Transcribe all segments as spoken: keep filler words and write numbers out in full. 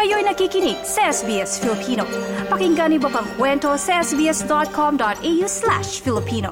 Kayo'y nakikinig sa S B S Filipino. Pakinggan niyo pa ang kwento sa sbs.com.au slash Filipino.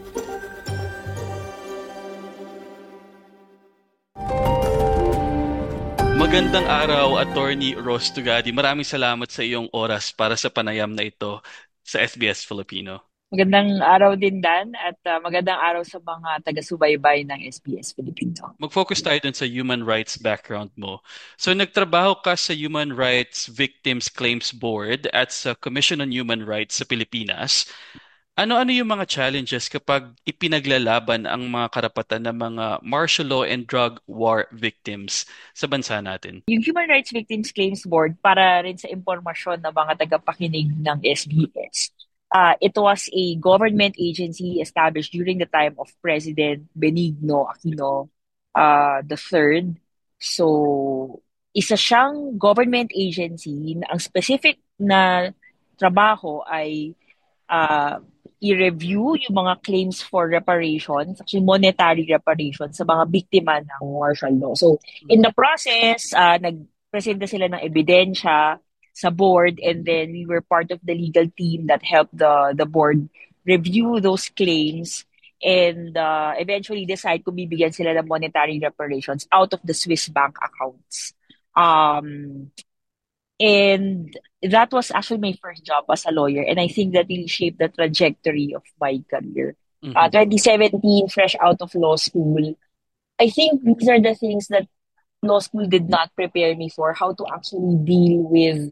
Magandang araw, Attorney Ros Tugadi. Maraming salamat sa iyong oras para sa panayam na ito sa S B S Filipino. Magandang araw din, Dan, at uh, magandang araw sa mga taga-subaybay ng S B S Filipino. Mag-focus tayo dun sa human rights background mo. So nagtrabaho ka sa Human Rights Victims Claims Board at sa Commission on Human Rights sa Pilipinas. Ano-ano yung mga challenges kapag ipinaglalaban ang mga karapatan ng mga martial law and drug war victims sa bansa natin? Yung Human Rights Victims Claims Board, para rin sa impormasyon ng mga tagapakinig ng S B S, uh, it was a government agency established during the time of President Benigno Aquino uh, the third. So, isa siyang government agency na ang specific na trabaho ay uh, i-review yung mga claims for reparations, actually monetary reparations sa mga biktima ng martial law. So, in the process, uh, nagpresenta sila ng ebidensya sa board, and then we were part of the legal team that helped the the board review those claims and uh, eventually decide kung bibigyan sila ng monetary reparations out of the Swiss bank accounts. Um, and that was actually my first job as a lawyer, and I think that really shaped the trajectory of my career. Mhm. Uh, twenty seventeen, fresh out of law school, I think these are the things that law school did not prepare me for, how to actually deal with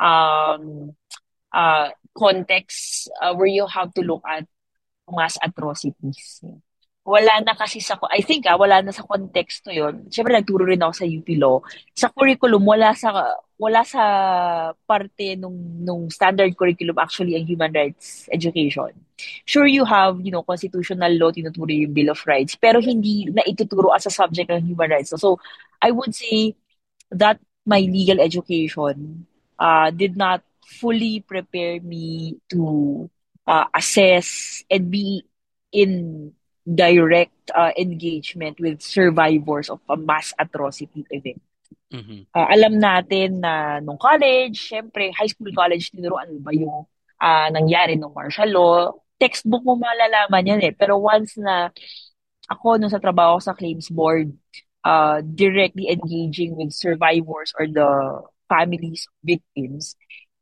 um, uh, contexts uh, where you have to look at mass atrocities. Wala na kasi sa, I think ah, wala na sa konteksto yun. Siyempre, nagturo rin ako sa U P Law. Sa curriculum, wala sa, wala sa parte nung, nung standard curriculum actually ang human rights education. Sure, you have, you know, constitutional law, tinuturo yung Bill of Rights, pero hindi na ituturo as a subject ng human rights. So, I would say that my legal education uh, did not fully prepare me to uh, assess and be in direct uh, engagement with survivors of a mass atrocity event. Mhm. Uh, alam natin na nung college, syempre, high school, college, tinuruan mo ba yung uh, nangyari nung martial law? Textbook mo malalaman yan eh. Pero once na ako nung sa trabaho sa claims board, uh, directly engaging with survivors or the families of victims,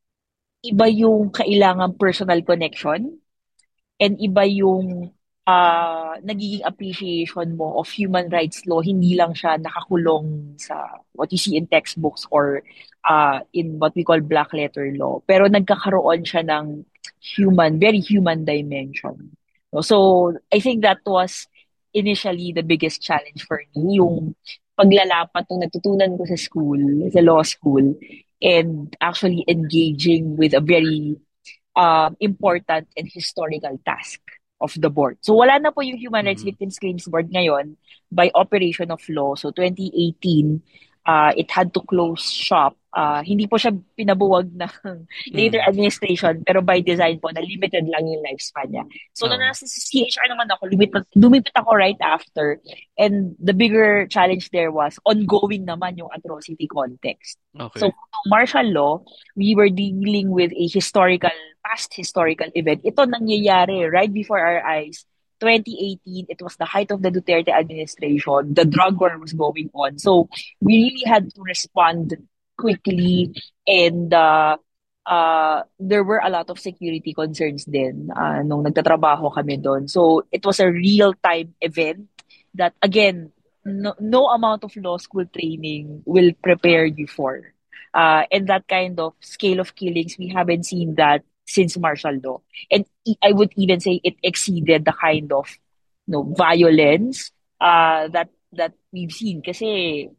iba yung kailangan personal connection and iba yung uh, nagiging appreciation mo of human rights law. Hindi lang siya nakakulong sa what you see in textbooks or uh, in what we call black letter law. Pero nagkakaroon siya ng human, very human dimension. So, I think that was initially the biggest challenge for me, yung paglalapat ng natutunan ko sa school, sa law school, and actually engaging with a very um, important and historical task of the board. So wala na po yung Human Rights Mhm. Victims Claims Board ngayon by operation of law. So twenty eighteen, uh, it had to close shop. Uh, hindi po siya pinabuwag ng later Mhm. administration, pero by design po, na limited lang yung lifespan niya. So nung Oo. nasa C H R naman ako, lumipit, lumipit ako right after. And the bigger challenge there was ongoing naman yung atrocity context. Okay. So kung martial law, we were dealing with a historical, past historical event. Ito nangyayari right before our eyes. twenty eighteen, it was the height of the Duterte administration. The drug war was going on. So we really had to respond quickly, and uh, uh, there were a lot of security concerns din uh, nung nagtatrabaho kami doon. So it was a real-time event that, again, no, no amount of law school training will prepare you for. Uh, and that kind of scale of killings, we haven't seen that since martial law. And e- I would even say it exceeded the kind of, you know, violence uh, that that we've seen. Kasi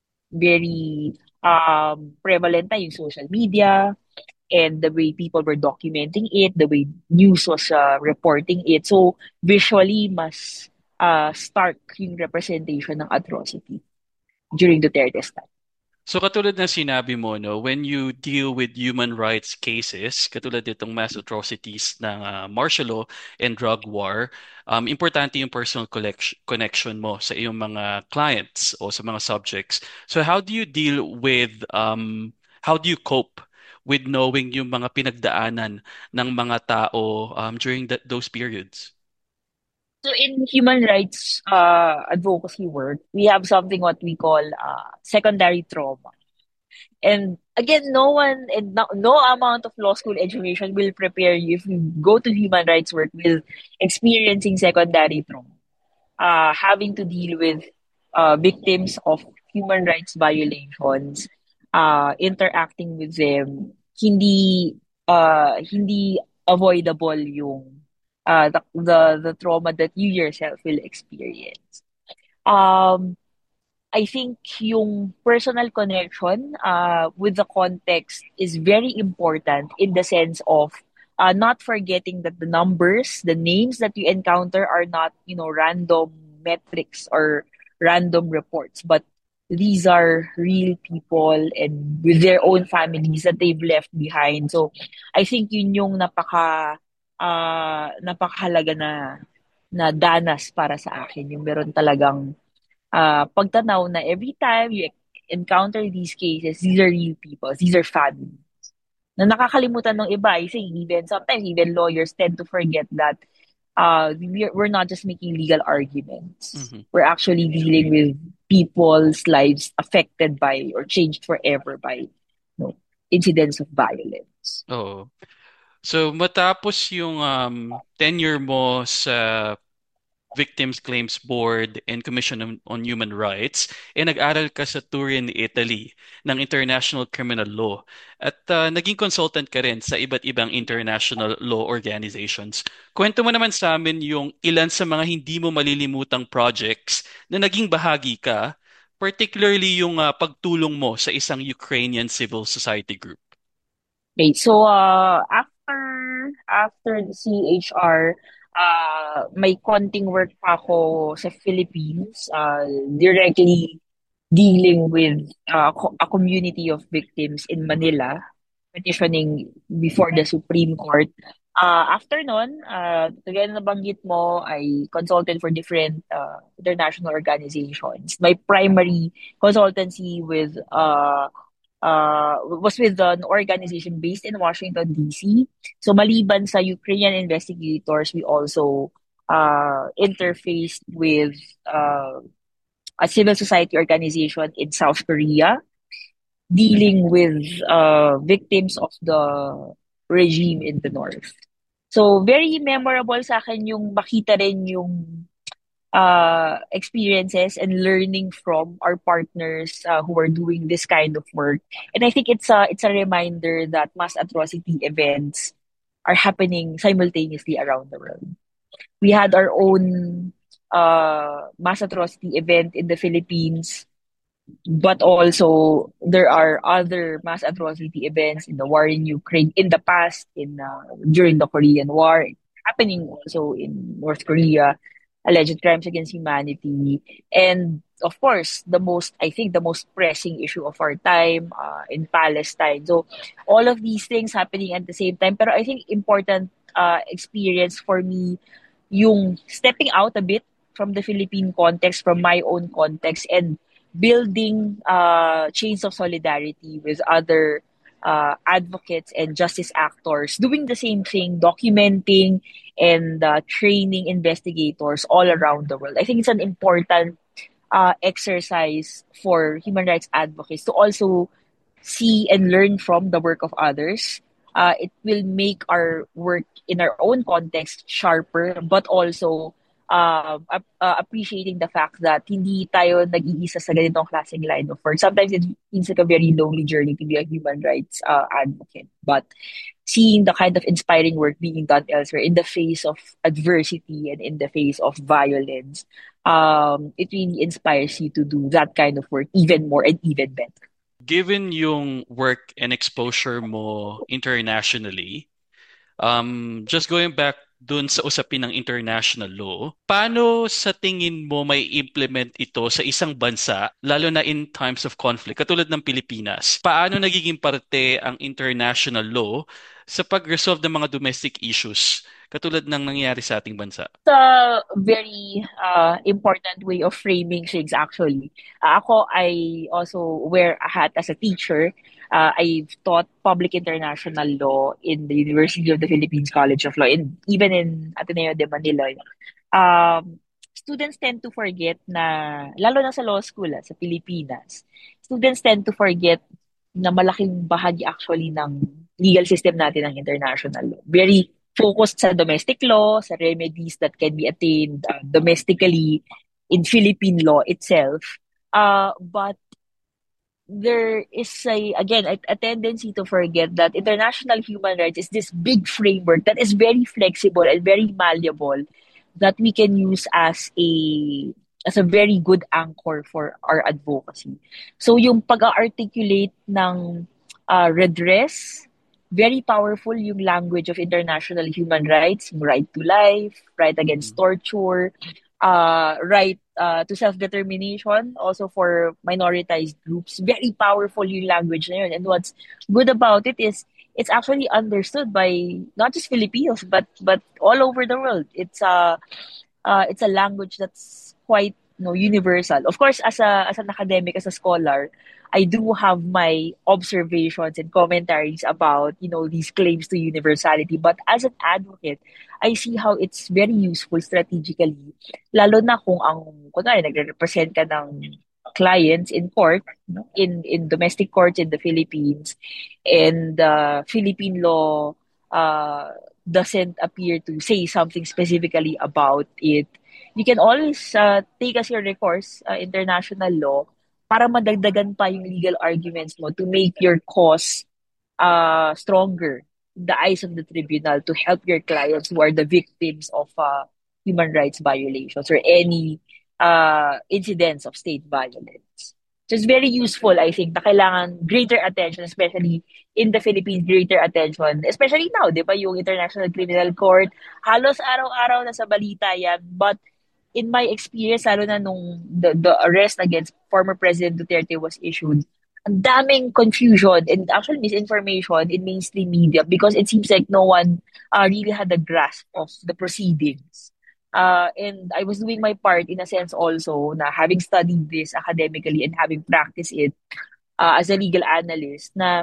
very um, prevalent na yung social media and the way people were documenting it, the way news was uh, reporting it. So visually, mas uh, stark yung representation ng atrocity during Duterte's time. So katulad ng sinabi mo, no, when you deal with human rights cases, katulad itong mass atrocities ng ah, martial law and drug war, um, importante yung personal collect- connection mo sa iyong mga clients o sa mga subjects. So how do you deal with um, How do you cope with knowing yung mga pinagdaanan ng mga tao um, during that, those periods? So in human rights uh, advocacy work, we have something what we call uh, secondary trauma. And again, no one and no, no amount of law school education will prepare you if you go to human rights work with experiencing secondary trauma, uh, having to deal with uh, victims of human rights violations, uh, interacting with them, hindi uh, hindi avoidable yung uh, the, the the trauma that you yourself will experience. Um, I think yung personal connection uh, with the context is very important in the sense of uh, not forgetting that the numbers, the names that you encounter are not, you know, random metrics or random reports, but these are real people and with their own families that they've left behind. So I think yun yung napaka uh, napakahalaga na na danas para sa akin, yung meron talagang uh, pagtanaw na every time you encounter these cases, these are real people, these are family. Na nakakalimutan ng iba, I think even sometimes even lawyers tend to forget that uh, we're, we're not just making legal arguments. Mm-hmm. We're actually dealing with people's lives affected by or changed forever by you know, incidents of violence. Oo. So matapos yung um, tenure mo sa Victims Claims Board and Commission on, on Human Rights, eh nag-aral ka sa Turin, Italy ng International Criminal Law at uh, naging consultant ka rin sa iba't ibang international law organizations. Kwento mo naman sa amin yung ilan sa mga hindi mo malilimutang projects na naging bahagi ka, particularly yung uh, pagtulong mo sa isang Ukrainian civil society group. Okay, so uh, after after the C H R, uh, may konting work pa ako sa Philippines, uh, directly dealing with uh, co- a community of victims in Manila, petitioning before the Supreme Court. Uh, after nun, uh, kagaya na nabanggit mo, I consulted for different uh, international organizations. My primary consultancy with uh, uh, was with an organization based in Washington, D C. So maliban sa Ukrainian investigators, we also uh, interfaced with uh, a civil society organization in South Korea dealing with uh, victims of the regime in the north. So very memorable sa akin yung makita rin yung uh, experiences and learning from our partners uh, who are doing this kind of work. And I think it's a it's a reminder that mass atrocity events are happening simultaneously around the world. We had our own uh, mass atrocity event in the Philippines, but also there are other mass atrocity events in the war in Ukraine in the past, in uh, during the Korean War, happening also in North Korea, alleged crimes against humanity, and of course the most I think the most pressing issue of our time uh, in Palestine. So all of these things happening at the same time. Pero I think important uh, experience for me yung stepping out a bit from the Philippine context, from my own context, and building uh, chains of solidarity with other uh, advocates and justice actors doing the same thing, documenting and uh, training investigators all around the world. I think it's an important uh, exercise for human rights advocates to also see and learn from the work of others. Uh, it will make our work in our own context sharper, but also uh, ap- uh, appreciating the fact that hindi tayo nag-iisa sa ganitong klaseng line of work. Sometimes it seems like a very lonely journey to be a human rights uh, advocate. But seeing the kind of inspiring work being done elsewhere in the face of adversity and in the face of violence, um, it really inspires you to do that kind of work even more and even better. Given yung work and exposure mo internationally, um, just going back dun sa usapin ng international law, paano sa tingin mo may implement ito sa isang bansa, lalo na in times of conflict, katulad ng Pilipinas? Paano nagiging parte ang international law sa pag-resolve ng mga domestic issues katulad ng nangyayari sa ating bansa? It's a very uh, important way of framing things, actually. Uh, ako, I also wear a hat as a teacher. Uh, I've taught public international law in the University of the Philippines College of Law, and even in Ateneo de Manila. Um, students tend to forget na, lalo na sa law school, ah, sa Pilipinas, students tend to forget na malaking bahagi actually ng legal system natin ng international law. Very focused sa domestic law, sa remedies that can be attained uh, domestically in Philippine law itself. Uh, but there is a, again, a, a tendency to forget that international human rights is this big framework that is very flexible and very malleable that we can use as a as a very good anchor for our advocacy. So yung pag-articulate ng uh, redress, very powerful yung language of international human rights, yung right to life, right against torture, uh, right uh, to self-determination, also for minoritized groups. Very powerful yung language na yun. And what's good about it is it's actually understood by not just Filipinos, but but all over the world. It's a uh, it's a language that's quite, you know, universal. Of course, as a as an academic, as a scholar, I do have my observations and commentaries about, you know, these claims to universality. But as an advocate, I see how it's very useful strategically. Lalo na kung ang, kunwari, nagre-represent ka ng clients in court, no? in in domestic courts in the Philippines, and uh, Philippine law uh, doesn't appear to say something specifically about it, you can always uh, take as your recourse uh, international law para madagdagan pa yung legal arguments mo to make your cause uh, stronger in the eyes of the tribunal, to help your clients who are the victims of uh, human rights violations or any uh, incidents of state violence. So it's very useful, I think, na kailangan greater attention, especially in the Philippines, greater attention, especially now, di ba, yung International Criminal Court, halos araw-araw na sa balita yan, but in my experience, lalo na nung the, the arrest against former President Duterte was issued, ang daming confusion and actually misinformation in mainstream media because it seems like no one uh, really had a grasp of the proceedings. Uh, and I was doing my part in a sense also na having studied this academically and having practiced it uh, as a legal analyst, na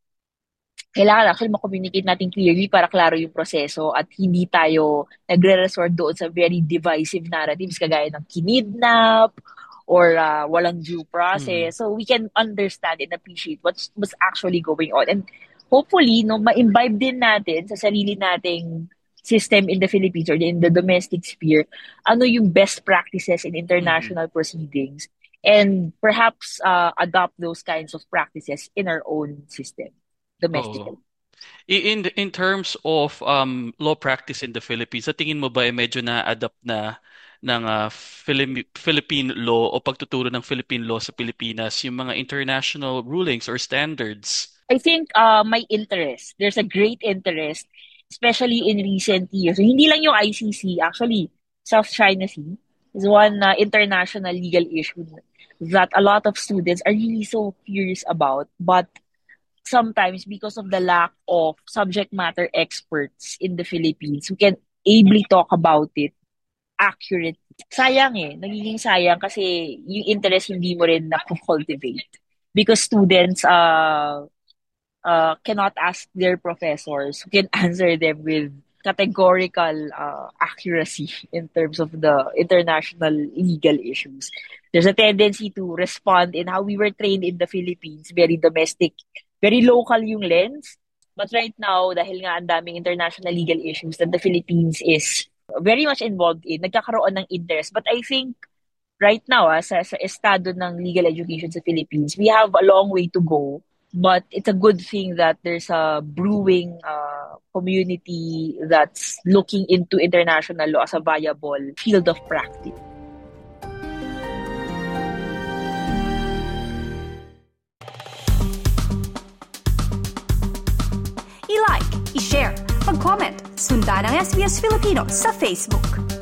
kailangan actually ma-communicate natin clearly para klaro yung proseso at hindi tayo nagre-resort doon sa very divisive narratives kagaya ng kinidnap or uh, walang due process. Mm. So we can understand and appreciate what's, what's actually going on. And hopefully, no, ma-imbibe din natin sa sarili nating system in the Philippines or in the domestic sphere, ano yung best practices in international mm. proceedings, and perhaps uh, adopt those kinds of practices in our own system. Domestically. Oo. In in terms of um law practice in the Philippines, sa tingin mo ba ay medyo na-adapt na ng uh, Phili- Philippine law o pagtuturo ng Philippine law sa Pilipinas yung mga international rulings or standards? I think uh, my interest, there's a great interest, especially in recent years. So, hindi lang yung I C C, actually, South China Sea is one uh, international legal issue that a lot of students are really so curious about, but sometimes because of the lack of subject matter experts in the Philippines who can ably talk about it accurately. Sayang eh. Nagiging sayang kasi yung interest hindi mo rin na-cultivate. Because students uh, uh, cannot ask their professors who can answer them with categorical uh, accuracy in terms of the international legal issues. There's a tendency to respond in how we were trained in the Philippines, very domestic, very local yung lens. But right now, dahil nga ang daming international legal issues that the Philippines is very much involved in, nagkakaroon ng interest. But I think right now, ah, sa, sa estado ng legal education sa Philippines, we have a long way to go. But it's a good thing that there's a brewing uh, community that's looking into international law as a viable field of practice. I-like, i-share, mag-comment, sundan ang S B S Filipino sa Facebook.